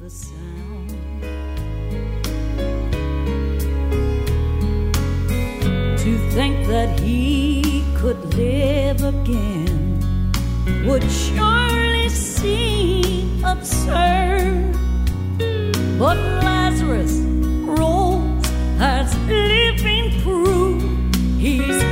the sound. To think that he could live again would surely seem absurd. But Lazarus rose as living proof. He's